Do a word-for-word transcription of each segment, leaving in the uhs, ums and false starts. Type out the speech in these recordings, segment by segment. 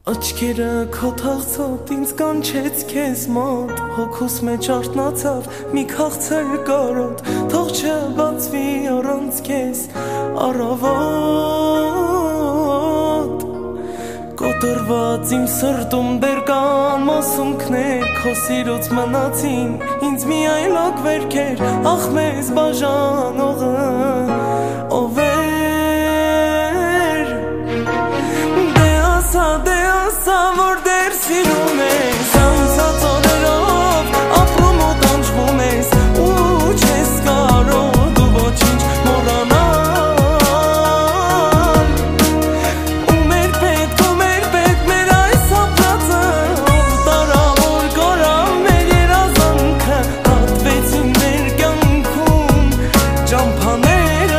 Աչքերը քո թախծոտ ինձ կանչեց քեզ մոտ Հոգուս մեջ արթնացավ մի քաղցր կարոտ Թող չբացվի առանց քեզ առավոտ Կոտրված իմ սրտում դեռ կան մասունքներ Քո սիրուց մնացին ինձ միայն լոկ վերքեր Ախ մեզ բաժանողը ով էր Դե ասա որ դեռ սիրում ես Անցած օրերով ապրում ու տանջվում ես Ու չես կարող դու ոչինչ մոռանալ Ու մեր պետք, ու մեր պետք մեր այս ապրածը Ով տարավոր կորավ մեր երազանքը Հատվեցին մեր կյանքում ճամփաները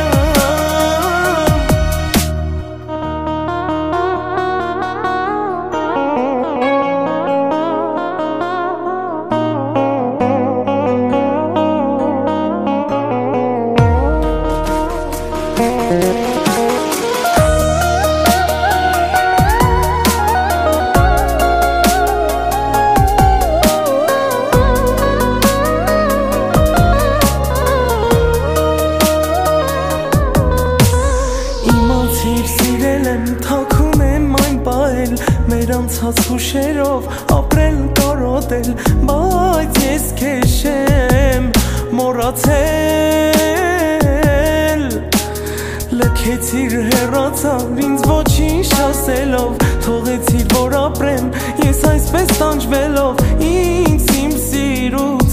Մեր անցած հուշերով ապրել կարոտել Բայց ես քեզ չեմ մոռացել Լքեցիր հեռացար ինձ ոչինչ ասելով Թողեցիր որ ապրեմ ես այսպես տանջվելով Ինձ իմ սիրուց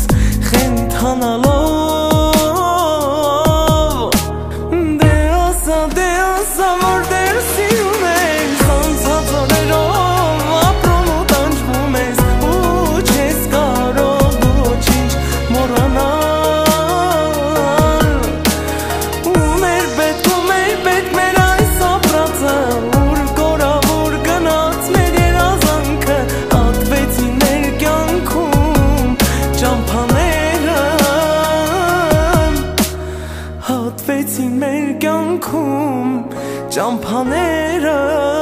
խենթանալով Դե ասա, դե ասա որ դեռ սիրում ես Անցած օրերով Հատվեցին մեր կյանքում ճամփաները